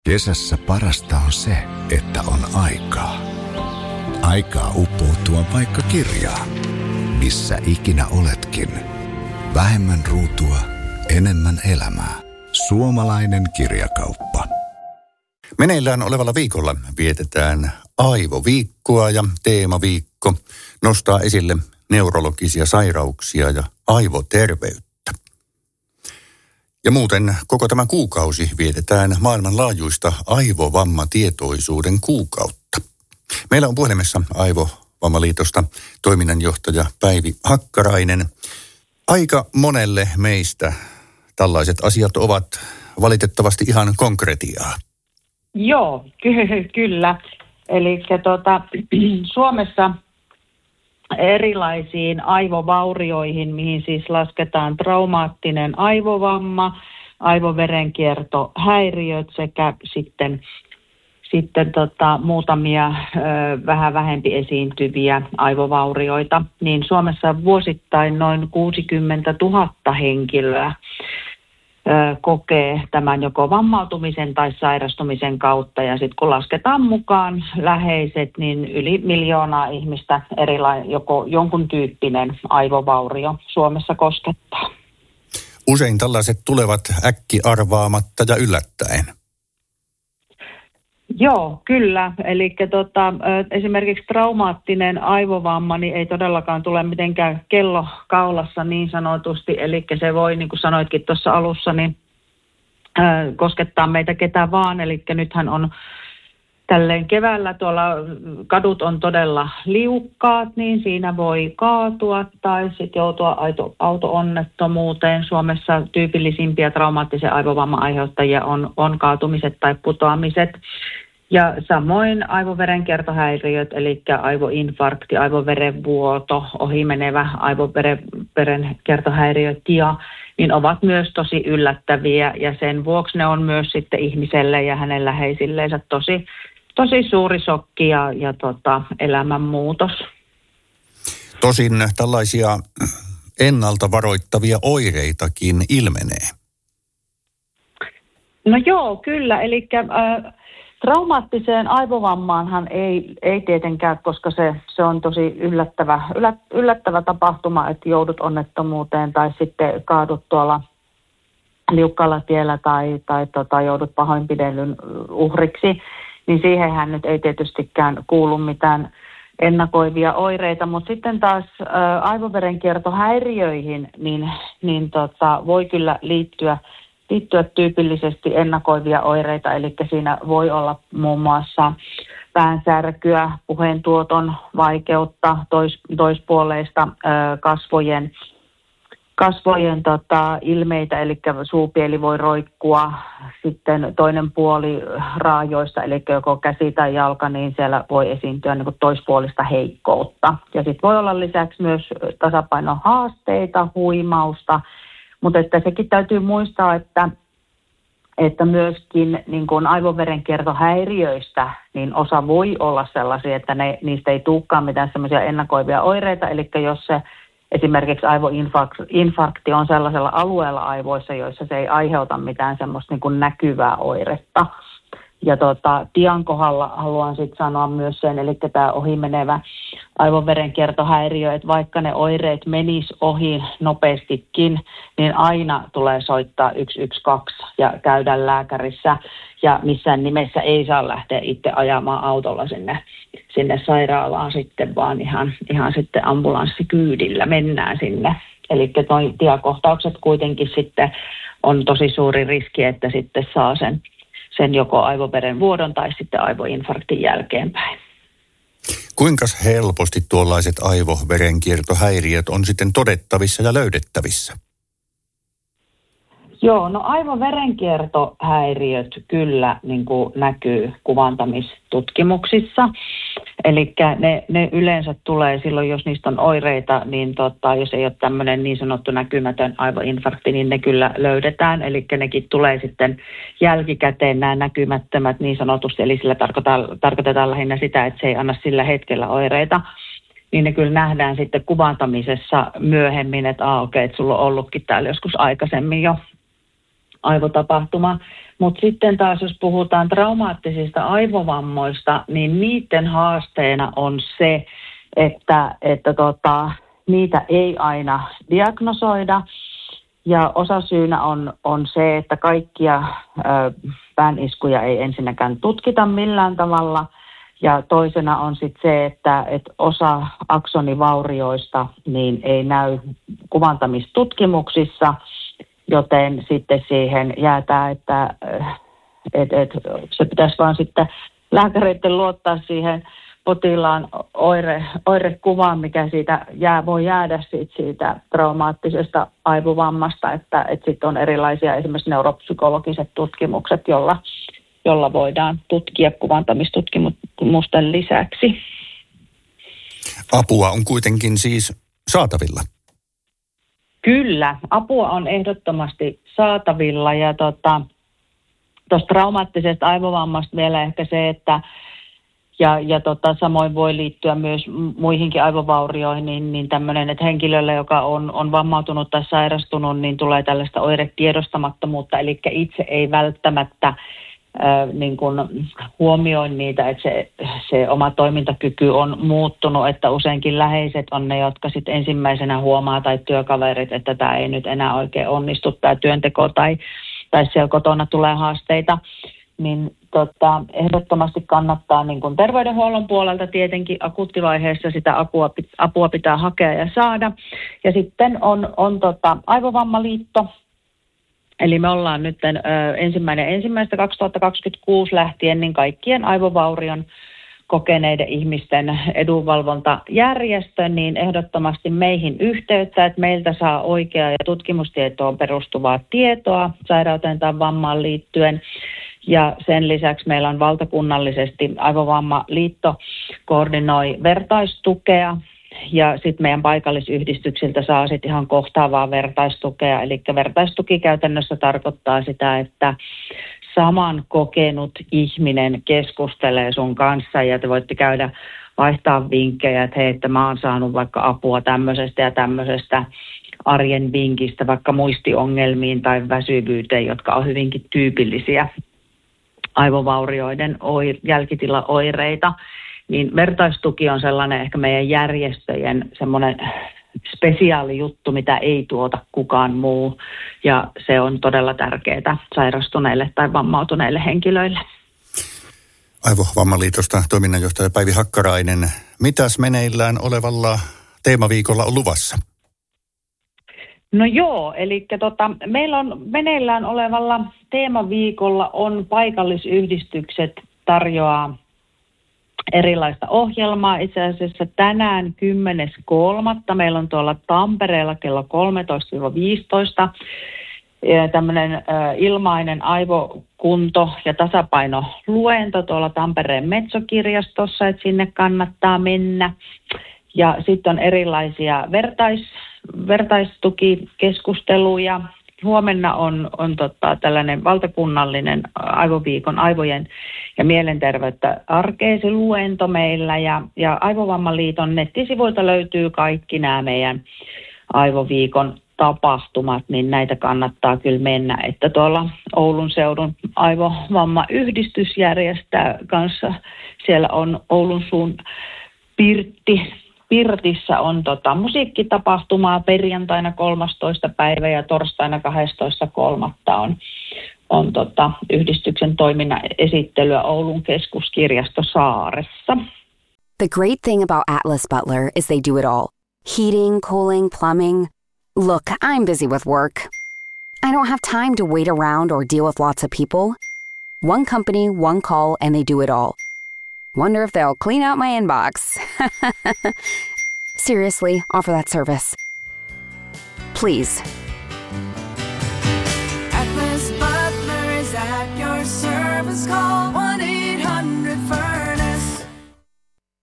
Kesässä parasta on se, että on aikaa. Aikaa uppoutua vaikka kirjaan. Missä ikinä oletkin. Vähemmän ruutua, enemmän elämää. Suomalainen kirjakauppa. Meneillään olevalla viikolla vietetään aivoviikkoa ja teemaviikko nostaa esille neurologisia sairauksia ja aivoterveyttä. Ja muuten koko tämä kuukausi vietetään maailmanlaajuista aivovammatietoisuuden kuukautta. Meillä on puhelimessa Aivovammaliitosta toiminnanjohtaja Päivi Hakkarainen. Aika monelle meistä tällaiset asiat ovat valitettavasti ihan konkretiaa. Joo, kyllä. Eli Suomessa erilaisiin aivovaurioihin, mihin siis lasketaan traumaattinen aivovamma, aivoverenkiertohäiriöt sekä sitten muutamia vähän vähempi esiintyviä aivovaurioita, niin Suomessa vuosittain noin 60 000 henkilöä kokee tämän joko vammautumisen tai sairastumisen kautta. Ja sitten kun lasketaan mukaan läheiset, niin yli 1 miljoonaa ihmistä joko jonkun tyyppinen aivovaurio Suomessa koskettaa. Usein tällaiset tulevat äkkiarvaamatta ja yllättäen. Joo, kyllä. Eli esimerkiksi traumaattinen aivovamma niin ei todellakaan tule mitenkään kello kaulassa niin sanotusti. Eli se voi, niin kuin sanoitkin tuossa alussa, niin koskettaa meitä ketä vaan. Eli nythän on tälleen keväällä tuolla kadut on todella liukkaat, niin siinä voi kaatua tai sitten joutua auto-onnettomuuteen. Suomessa tyypillisimpiä traumaattisen aivovamman aiheuttajia on kaatumiset tai putoamiset. Ja samoin aivoverenkiertohäiriöt, eli aivoinfarkti, aivoverenvuoto, ohimenevä aivoverenkiertohäiriötia, niin ovat myös tosi yllättäviä. Ja sen vuoksi ne on myös sitten ihmiselle ja hänen läheisilleensä tosi suuri shokki ja elämänmuutos. Tosin tällaisia ennalta varoittavia oireitakin ilmenee. No joo, kyllä. Eli traumaattiseen aivovammaanhan ei tietenkään, koska se on tosi yllättävä tapahtuma, että joudut onnettomuuteen tai sitten kaadut tuolla liukkaalla tiellä tai joudut pahoinpidellyn uhriksi. Niin siihenhän nyt ei tietystikään kuulu mitään ennakoivia oireita, mutta sitten taas aivoverenkiertohäiriöihin niin voi kyllä liittyä tyypillisesti ennakoivia oireita, eli siinä voi olla muun muassa päänsärkyä, puheentuoton vaikeutta, toispuoleista kasvojen ilmeitä, eli suupieli voi roikkua, sitten toinen puoli raajoista, eli joko käsi tai jalka, niin siellä voi esiintyä niin kuin toispuolista heikkoutta. Ja sitten voi olla lisäksi myös tasapainohaasteita, huimausta, mutta että sekin täytyy muistaa, että myöskin niin kuin aivoverenkiertohäiriöistä, niin osa voi olla sellaisia, että niistä ei tulekaan mitään semmoisia ennakoivia oireita, eli jos se esimerkiksi aivoinfarkti on sellaisella alueella aivoissa, joissa se ei aiheuta mitään semmoista niin kuin näkyvää oiretta. Ja tian kohdalla haluan sitten sanoa myös sen, eli tämä ohimenevä aivoverenkiertohäiriö, että vaikka ne oireet menis ohi nopeastikin, niin aina tulee soittaa 112 ja käydä lääkärissä. Ja missään nimessä ei saa lähteä itse ajamaan autolla sinne sairaalaan sitten, vaan ihan sitten ambulanssikyydillä mennään sinne. Eli nuo tiakohtaukset kuitenkin sitten on tosi suuri riski, että sitten saa sen joko aivoverenvuodon tai sitten aivoinfarktin jälkeenpäin. Kuinka helposti tuollaiset aivoverenkiertohäiriöt on sitten todettavissa ja löydettävissä? Joo, no aivoverenkiertohäiriöt kyllä niin kuin näkyy kuvantamistutkimuksissa. Eli ne yleensä tulee silloin, jos niistä on oireita, niin jos ei ole tämmöinen niin sanottu näkymätön aivoinfarkti, niin ne kyllä löydetään. Eli nekin tulee sitten jälkikäteen nämä näkymättömät niin sanotusti, eli sillä tarkoitetaan lähinnä sitä, että se ei anna sillä hetkellä oireita. Niin ne kyllä nähdään sitten kuvantamisessa myöhemmin, että että sulla on ollutkin täällä joskus aikaisemmin jo aivotapahtuma. Mutta sitten taas, jos puhutaan traumaattisista aivovammoista, niin niiden haasteena on se, että niitä ei aina diagnosoida. Ja osasyynä on se, että kaikkia pääniskuja ei ensinnäkään tutkita millään tavalla. Ja toisena on sitten se, että osa aksonivaurioista niin ei näy kuvantamistutkimuksissa, joten sitten siihen jäätää, että se pitäisi vaan sitten lääkäreiden luottaa siihen potilaan oirekuvaan, mikä siitä voi jäädä siitä traumaattisesta aivovammasta, että sitten on erilaisia esimerkiksi neuropsykologiset tutkimukset, jolla voidaan tutkia kuvantamistutkimusten lisäksi. Apua on kuitenkin siis saatavilla. Kyllä, apua on ehdottomasti saatavilla ja tuosta traumaattisesta aivovammasta vielä ehkä se, että samoin voi liittyä myös muihinkin aivovaurioihin, niin tämmöinen, että henkilölle, joka on vammautunut tai sairastunut, niin tulee tällaista oiretiedostamattomuutta, eli itse ei välttämättä niin kuin huomioi niitä, että se oma toimintakyky on muuttunut, että useinkin läheiset on ne, jotka sitten ensimmäisenä huomaa tai työkaverit, että tämä ei nyt enää oikein onnistu, tämä työnteko tai siellä kotona tulee haasteita, niin ehdottomasti kannattaa niin kuin terveydenhuollon puolelta tietenkin akuuttivaiheessa sitä apua pitää hakea ja saada. Ja sitten on Aivovammaliitto. Eli me ollaan nyt 1.1.2026 lähtien niin kaikkien aivovaurion kokeneiden ihmisten edunvalvontajärjestö, niin ehdottomasti meihin yhteyttä, että meiltä saa oikeaa ja tutkimustietoon perustuvaa tietoa sairauteen tai vammaan liittyen. Ja sen lisäksi meillä on valtakunnallisesti Aivovammaliitto koordinoi vertaistukea. Ja sitten meidän paikallisyhdistyksiltä saa sitten ihan kohtaavaa vertaistukea. Eli vertaistuki käytännössä tarkoittaa sitä, että saman kokenut ihminen keskustelee sun kanssa ja te voitte käydä vaihtaa vinkkejä, että hei, että mä oon saanut vaikka apua tämmöisestä ja tämmöisestä arjen vinkistä, vaikka muistiongelmiin tai väsyvyyteen, jotka on hyvinkin tyypillisiä aivovaurioiden jälkitilaoireita. Niin vertaistuki on sellainen ehkä meidän järjestöjen semmoinen spesiaali juttu, mitä ei tuota kukaan muu. Ja se on todella tärkeää sairastuneille tai vammautuneille henkilöille. Aivovammaliitosta toiminnanjohtaja Päivi Hakkarainen. Mitäs meneillään olevalla teemaviikolla on luvassa? No joo, eli meillä on meneillään olevalla teemaviikolla on paikallisyhdistykset tarjoaa erilaista ohjelmaa. Itse asiassa tänään 10.3. meillä on tuolla Tampereella kello 13-15 tämmöinen ilmainen aivokunto- ja tasapainoluento tuolla Tampereen Metso-kirjastossa, että sinne kannattaa mennä. Ja sitten on erilaisia vertaistukikeskusteluja. Huomenna on tällainen valtakunnallinen aivoviikon aivojen ja mielenterveyttä arkeisi luento meillä. Ja Aivovammaliiton nettisivuilta löytyy kaikki nämä meidän aivoviikon tapahtumat, niin näitä kannattaa kyllä mennä. Että tuolla Oulun seudun aivovammayhdistys järjestää kanssa. Siellä on Oulun suun Pirtissä on musiikkitapahtumaa perjantaina 13. päivä ja torstaina 12.3. on yhdistyksen toiminnan esittelyä Oulun keskuskirjasto Saaressa. The great thing about Atlas Butler is they do it all. Heating, cooling, plumbing. Look, I'm busy with work. I don't have time to wait around or deal with lots of people. One company, one call, and they do it all. Wonder if they'll clean out my inbox. Seriously, offer that service. Please. Atlas Butler is at your service. Call